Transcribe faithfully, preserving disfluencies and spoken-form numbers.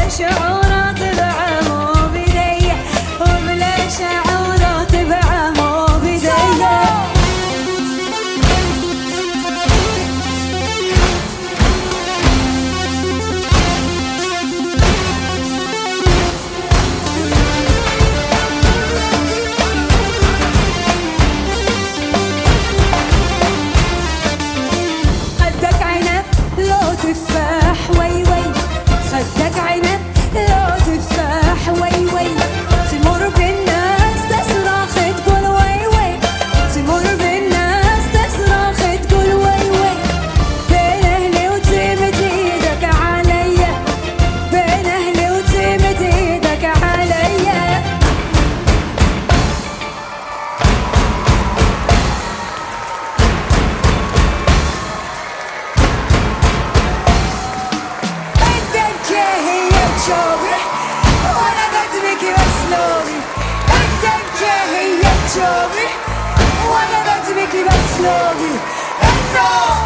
شعورات بعمو بدي وبلا شعورات بعمو بدي خدك عنب لو تفاح وي وي خدك عنب لو تفاح وي وي تمر بالناس تصرخ تقول وي وي تمر بالناس تصرخ تقول وي وي بين اهلي وتمد ايدك عليا بين اهلي وتمد ايدك عليا بدك هي تشوفي وانا بدرك باسلوبي بدك هي تشوفي وانا بدرك باسلوبي انه